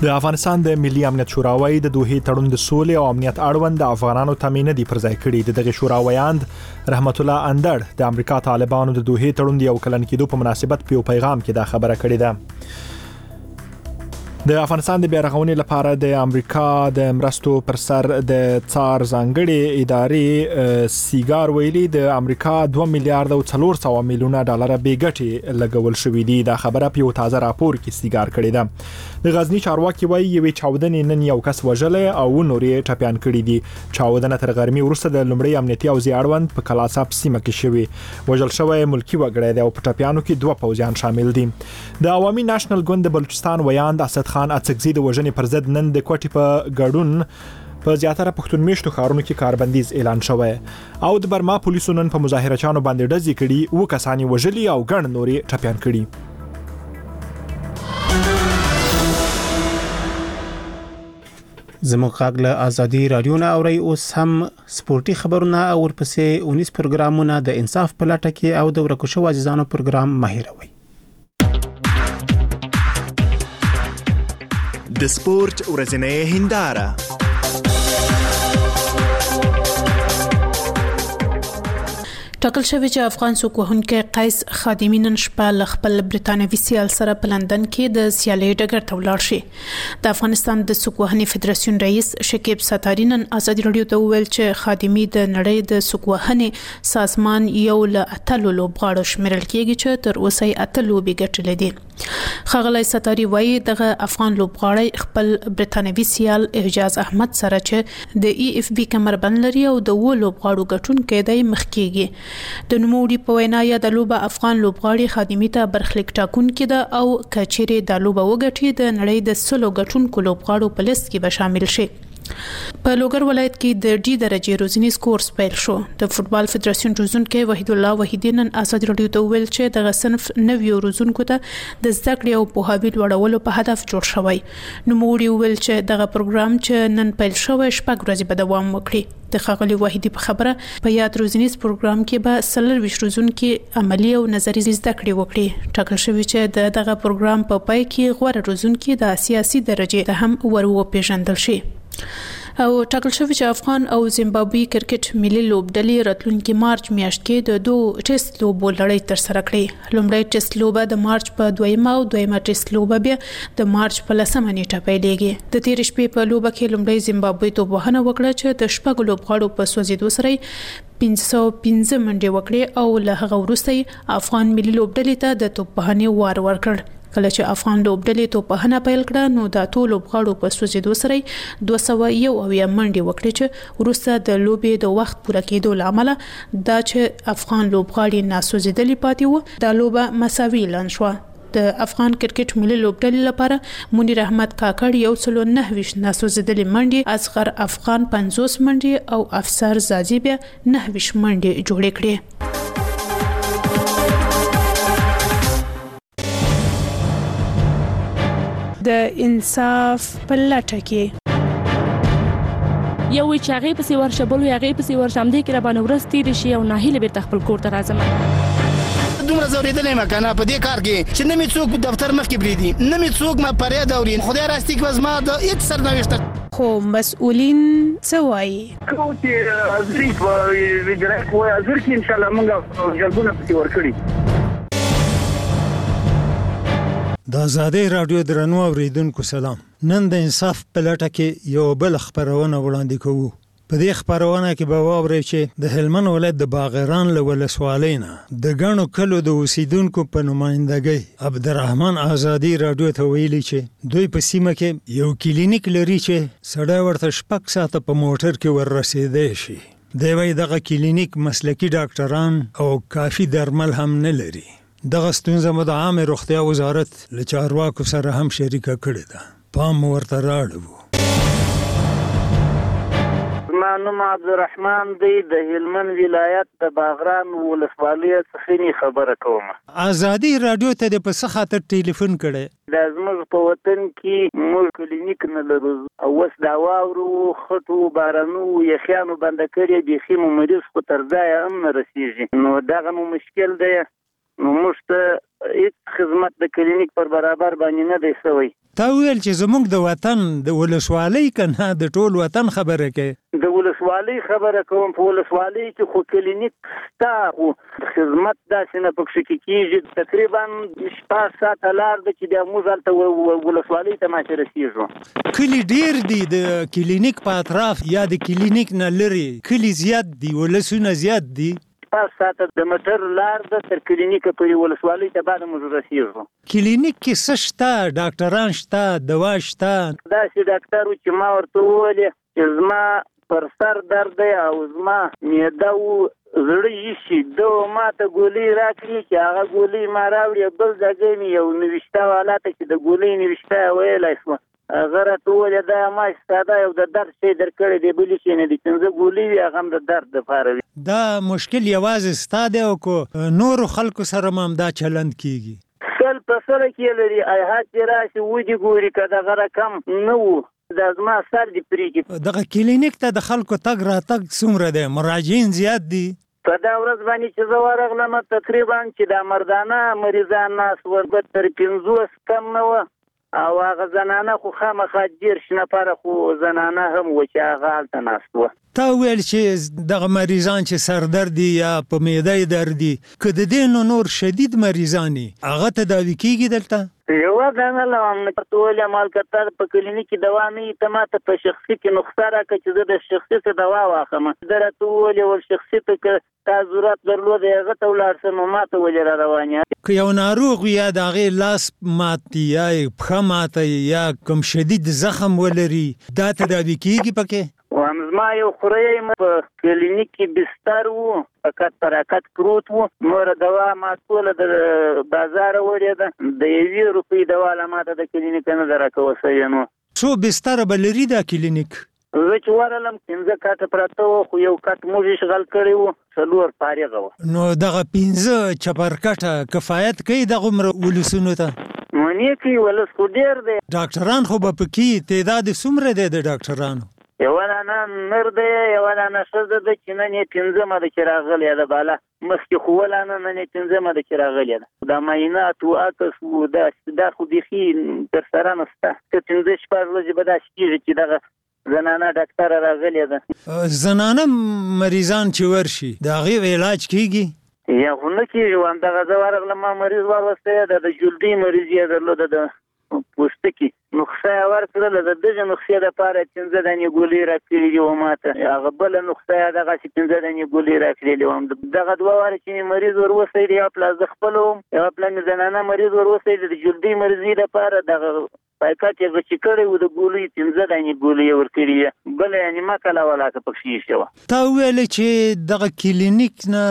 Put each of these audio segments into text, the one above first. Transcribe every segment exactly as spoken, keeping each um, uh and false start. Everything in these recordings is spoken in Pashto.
د افغانستان د ملي امنیت شورا وایي د دوحې تړون د سولې او امنیت اړوند د افغانانو تامین دي پر ځای کړي. دغه شورا ویاند رحمت الله اندړ د امریکا طالبانو د دوحې تړون د یو کلن کېدو په مناسبت په پیغام کې دا خبره کړې ده. د افغانستان د بیارغونې لپاره د امریکا د مرستو پر سر د څار ځانګړي ادارې سیګار ویلي د امریکا دوه میلیارډ او څلور سوه میلیونه ډالر بې ګټې لګول شوې دي. دا خبره په یو تازه راپور کې سیګار کړې ده. د غزنی چارواکي وایي یوې چاودنې نن یو کس وژلی او نورې ټپیان کړي دي. چاودنه تر غرمې وروسته د لومړي امنیتي اوضاع اړوند په کلاساب سیمه کې شوې. وژل شوی ملکی وګړی دی او په ټپیانو کې دوه پوځیان شامل دي. د عوامي نېشنل ګوند د بلوچستان ویاند اسد خان اڅکزي د وژنې پر ضد نن د کوټې په ګډون په زیاتره پښتون میشتو ښارونو کې کاربندیز اعلان شوی او د برما پولیسو نن په مظاهرچیانو باندې ډزې کړي، و کسان وژلي او ګڼ نورې ټپیان کړي. زموږ غږ له ازادي رادیو نه اوري. اوس هم سپورتي خبرونه او ورپسې اونیس پروګرامونه د انصاف په لټه کې او د ورکو شوو عزیزانو پروګرام ماهروي. د سپورت ورځنۍ هنداره. ټاکل شوی چې افغان سوکوهونکې قیس خادمي نن شپه له خپل برتانوي سیال سره په لندن کې د سیالۍ ډګر ته ولاړ شي. د افغانستان د سوکوهنې فدراسیون رئیس شکیب ستاري نن ازادي رادیو ته وویل چې خادمي د نړۍ د سوکوهنې سازمان یو له اتلو لوبغاړو شمیرل کېږي چې تر اوسه یې اته لوبې ګټلې دي. ښاغلی ستاري وایي دغه افغان لوبغاړی خپل برتانوي سیال اعجاز احمد سره چې د ای اف بی کمربند لري او د و لوبغاړو ګټونکی دی مخ کېږي. د نوموړي په وینا یا د لوبه افغان لوبغاړي خادمي ته برخلیک ټاکونکي ده او کچېرې د لوبه وګټي د نړۍ د سلو ګټونکو لوبغاړو په لیست کې به شامل شي. په لوګر ولایت کې د ډي درجه روزنیز کورس پیل شو. د فوتبال فدراسیون روزونکو وحید الله وحیدی نن ازادي رادیو ته ویل چې دغه صنف نویو روزونکو ته د زده کړې او پوهاوي لوړولو په هدف جوړ شوی. نو موږ ویل چې دغه پروګرام چې نن پیل شوی شپږ ورځې به دوام وکړي. د ښاغلي وحیدی په خبره په یاد روزنیز پروګرام کې به څلور ویشت روزونکي عملی او نظري زده کړې وکړي. ټاکل شوی چې دغه پروګرام په پای کې غوړه روزونکي د سیاسي درجه ته هم ورو پیژندل شي. او ټاکل شوی چې افغان او زیمبابوي کرکټ ملي لوبډلې راتلونکي مارچ میاشت کې د دوه ټیسټ لوبو لړۍ تر سره کړي. لومړی ټیسټ لوبه د مارچ په دویمه او دویمه ټیسټ لوبه بیا د مارچ په لسمه نیټه پیلېږي. د تیر شپې په لوبه کې لومړی زیمبابوي توپوهنه وکړه چې د شپږ لوبغاړو په سوځېدو سره پنځه سوه پنځه منډې وکړې او له هغه وروسته افغان ملي لوبډلې ته د توپوهنې وار ورکړ. کله چې افغان لوبډلې توپوهنه پیل کړه نو د ټولو لوبغاړو په سوځېدو سره دوه سوه یو اویا منډې وکړې چې وروسته د لوبې د وخت پوره کېدو له امله دا چې افغان لوبغاړي ناسوځېدلي پاتې وو دا لوبه مساوي اعلان شوه. د افغان کرکټ ملي لوبډلې لپاره منیر احمد کاکړ یو سلو نهه ویشت ناسوځېدلې منډې، اصغر افغان پنځوس منډې او افسر زازي بیا نهه ویشت منډې جوړې کړې. د انصاف په لټه کې یو وی چې هغه پسې ورشه بل وی هغه پسې ورشه هم دې کې را باندې ورځ تیر شي او ناهیله بیرته خپل کور ته راځم. دومره زوریدلې ما کنه په دې کار کې چې نه می څوک دفتر مخ کې بریدي نه می څوک ما پرې دورین خدای راستي کې وزما د هیڅ سرنوشت خو مسؤلین څه وایي؟ خو چې ازري په ویډرا کوه ازر کې ان شاء الله موږ جلبونه پسې ورکړي. د آزادۍ راډیو درنو اوریدونکو سلام. نن د انصاف په لټه کې یو بل خبرونه وړاندې کوو. په دې خبرونه کې به واورئ چې د هلمند ولایت د باغران له ولسوالۍ نه د ګڼو کلو د اوسیدونکو په نمائندګۍ عبدالرحمن آزادي راډیو ته ویلي چې دوی په سیمه کې یو کلینیک لري چې سړی ورته شپږ ساعته په موټر کې ورسېدی شي. دی وایي دغه کلینیک مسلکي ډاکټران او کافي درمل هم نه لري. دغه ستونزه مو د عامه روغتیا وزارت له چارواکو سره هم شریکه کړې ده. پام ورته راړو. زما نوم عبدالرحمن دی د هلمند ولایت د باغران ولسوالۍ څخه خبره کوم. آزادي راډیو ته د په څه خاطر ټلیفون کړی؟ د زموږ په وطن کې موږ کلینیک نه لرو او اوس دا واورو خټو بارانو یخیانو بنده کړی بیخي مو مریض خو تر ځایه هم نه رسېږي. نو دغه مو مشکل دی. نو موږ ته هیڅ خدمت د کلینیک پر برابر باندې نه دی شوی. تا ویل چې زموږ د وطن د ولسوالۍ کنه د ټول وطن خبره کې د ولسوالۍ خبره کوم. په ولسوالۍ کې خو کلینیک شته، خو خدمت داسې نه پکې کېږي. تقریبا شپږ ساعته لار ده چې د موږ هلته ولسوالۍ ته ماته رسېږو. کلي ډېر دي د کلینیک په اطراف یا د کلینیک نه لرې کلي زیات دي، ولسونه زیات دي. شپږ ساعته د موټر لار ده تر کلینیکه پورې ولسوالۍ ته بعد موږ رسېږو. کلینیک کې څه شته؟ ډاکټران شته؟ دوا شته؟ داسې ډاکټر و چې ما ورته وویلې چې زما پر سر درد دی او زما معده و زړه ایشي، ده ما ته ګولۍ راکړي چې هغه ګولۍ ما راوړې. بل ځای مې یو نوشته والا ته چې د ګولۍ نوشته یې ویلی شوه، هغه راته وویل دا ما ساده یو د درد شی درکړی دی، بلې شی نه دي. پنځه ګولۍ وي، هغه هم د درد دپاره وي. دا مشکل یوازې ستا دی او که نورو خلکو سره هم همدا چلند کېږي؟ سل په سره کې لري، ایحات چې راشي ودې ګوري، که دغه رقم نه و دا زما سر دې پرېږدي. دغه کلینیک ته د خلکو تګ راتګ څومره دی؟ مراجعین زیات دي؟ په دا ورځ باندې چې زه ورغلم تقریبا چې دا مردانه مریضان ناست ول به تر پنځوس کم نه وه، او هغه زنانه خو خامخا دېرش نفره خو زنانه هم و چې هغه هلته ناست وه. تا ویل چې دغه مریضان چې سردرد دي یا په معده یې درد دي، که د دې نو نور شدید مریضان دي هغه تداوي کېږي دلته؟ یوه دانه لوم ورته ویلم هلکه تا په کلینیک کې دوا نه وي، ته ما ته په شخصي کې نسخه راکړه چې زه د شخصي څه دوا واخلم. ده راته وویلې ول شخصي ته که تا ضرورت درلود هغه ته ولاړ سه، نو ما ته ولې را روان یې؟ که یو ناروغ یا د هغې لاس مات یا پښه ماته یا کوم شدید زخم ولري، دا تداوي کېږي پکې؟ وام زما یو خوری په کلینیک کې بستر و، فقط پراکت پروت و، نوره دوا ما ټوله د بازاره وړېده. د یوې روپۍ دوا له ما ته د کلینیک نه ده راکوه سوې. نو څو بستره به لري دا کلینیک؟ زه چې ورغلم پنځه کټه پراته وو، خو یو کټ موږ اشغال کړی و، څلور فارغه وه. نو دغه پنځه چپرکټه کفایت کوي دغومره ولسونو ته؟ منې کوي، ولس خو ډېر دی. ډاکټران خو به پکې تعداد څومره دی د ډاکټرانو؟ یوه دانه نر دی، یوه دانه ښځه ده چې نن یې پنځمه ده چې راغلې ده. بالا مخکې خو ولانه نن یې پنځمه ده چې راغلې ده. دا معاینات و عکس و دا خو بیخي تر سره نشته. که پنځه شپږ ورځې به داسې کېږي چې دغه زنانه ډاکټره راغلې ده. زنانه مریضان چې ورشي د هغې علاج کېږي؟ یا خو نه کېږي. همدغه زه ورغلم ما مریض وروستی ده، د جلدي مریض یې درلوده، د پوستکي نسخه یې ورکړله. د دغې نسخې دپاره پنځه دانې ګولۍ راکړلې دي و ما ته. هغه بله نسخه یې دغسې پنځه دانې ګولۍ راکړلې وم. دغه دوه واره چې مې مریض وروستی دی، یوه پله زه خپله وم، یوه پله مې زنانه مریض وروستی دی. د جلدي مریضۍ دپاره دغه پایکټ یې غچې کړی و، د ګولۍ پنځه دانې ګولۍ یې ورکړي وې، بله یې نیمه کله ولاکه پکښې ایښې وه. تا وویلې چې دغه کلینیک نه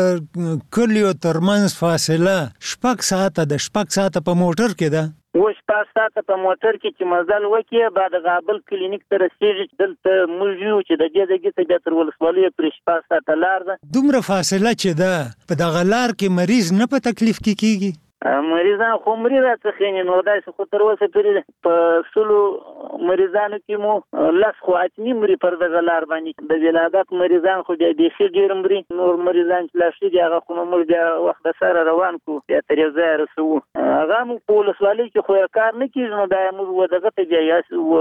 د کلیو ترمنځ فاصله شپږ ساعته ده. شپږ ساعته په موټر کې ده؟ و شپږ ساعته په موټر کې چې مزل وکړي، بعد غابل کلینیک ته رسېږي. دلته موږ یو چې د دې ځای ته بیا تر ولسوالۍ پورې شپږ ساعته لار ده. دومره فاصله چې ده، په دغه لار کې مریض نه په تکلیف کې کېږي؟ مریضان خو مري راڅخېنې، نو داسې خو تر اوسه پورې په سلو مریضانو کې مو لس خو حتمي مري پر دغه لار باندې. د ولادت مریضان خو بیا بیخي ډېر مري. نور مریضان چې لا ښه دي هغه خو نو موږ بیا وخت د سره روان کړو، بیا تر یو ځایه رسوو. هغه موږ په ولسوالۍ کې خو کار نه کېږي، نو دا موږ و دغه ته بیا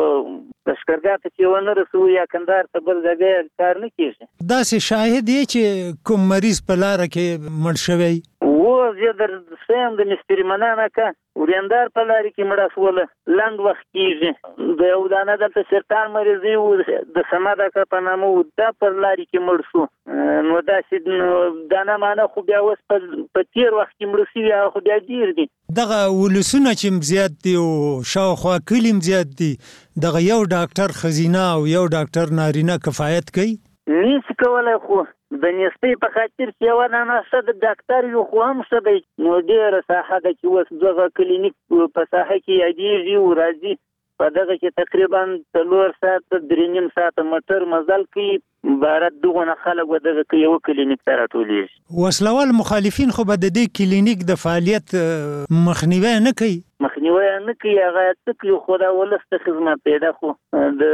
لښکرګاه ته چې ونه رسوو یا کندهار ته بل ځای کار نه کېږي. داسې شاهد یې چې کوم مریض په لاره کې مړ شوی؟ و زه در سیم د مستري منانه که وریندار په لارې کې مړه شوله، لنډ وخت کېږي. د یو دانه دلته سرطان مریضي و، د صمد اکا په نامه و، دا پر لارې کې مړ شو. نو داسې دانه مانه خو بیا اوس په تېر وخت کې مړه شوي، هغه خو بیا ډېر دي. دغه ولسونه چې زیات دي او شاوخوا کلي زیات دي، دغه یو ډاکټر ښځینه او یو ډاکټر نارینه کفایت کوي؟ نشي کولی، خو د نیستۍ په خاطر چې یوه دانه ښه د ډاکټر یو خو هم ښه دی. نو ډېره ساحه ده چې اوس دغه کلینیک په ساحه کې یادېږي او راځي. په دغه کې تقریبا څلور ساعته درې نیم ساعته موټر مزل کوي. عبارت دغونه خلک به دغه کې یو کلینیک ته راټولېږي. وسلوال مخالفین خو به د دې کلینیک د فعالیت مخنیوی نه کوي؟ مخنیوی نه کوي، هغه څه کوي، خو دا ولس ته خدمت دی. دا خو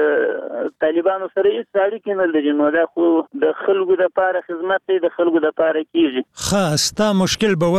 د طالبانو سره هېڅ اړیکې نه لري. نو دا خو د خلکو دپاره خدمت دی، د خلکو دپاره کېږي. ښه، ستا مشکل به